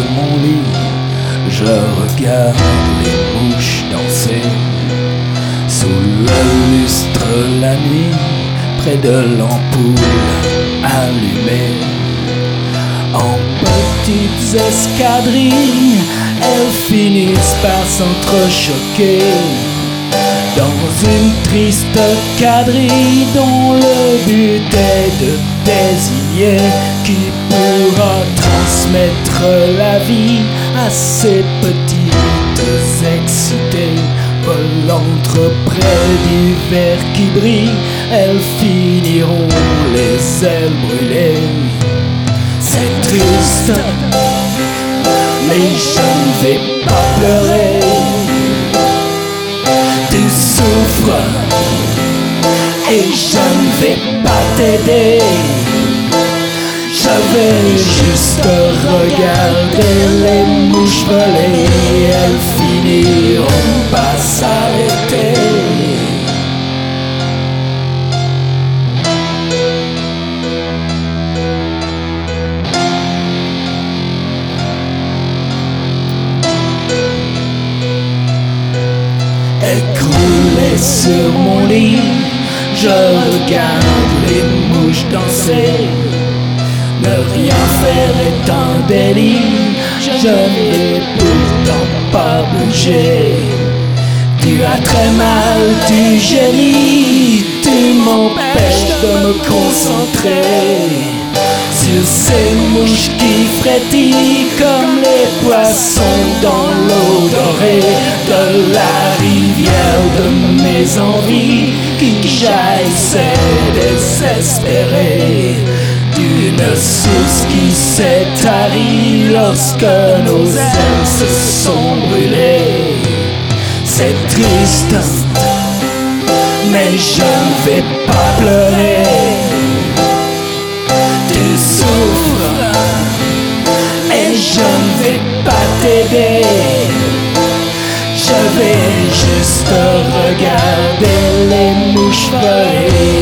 mon lit, je regarde les mouches danser sous le lustre la nuit, près de l'ampoule allumée. En petites escadrilles, elles finissent par s'entrechoquer dans une triste quadrille dont le but est de désigner qui pourra transmettre la vie à ces petites excitées. Volantes près du verre qui brille, elles finiront les ailes brûlées. C'est triste, mais je ne vais pas pleurer. Tu souffres et je ne vais pas t'aider. Je vais juste regarder les mouches voler. Elles finiront par s'arrêter. Écroulé sur mon lit, je regarde les mouches danser. Ne rien faire est un délit, je ne vais pourtant pas bouger. Tu as très mal, tu gémis, tu m'empêches de me concentrer sur ces mouches qui frétillent comme les poissons dans l'eau dorée de la rivière de mes envies qui jaillissaient désespérées d'une source qui s'est tarie lorsque nos ailes se sont brûlées. C'est triste, mais je ne vais pas pleurer. Tu souffres et je ne vais pas t'aider. Je vais juste regarder les mouches voler.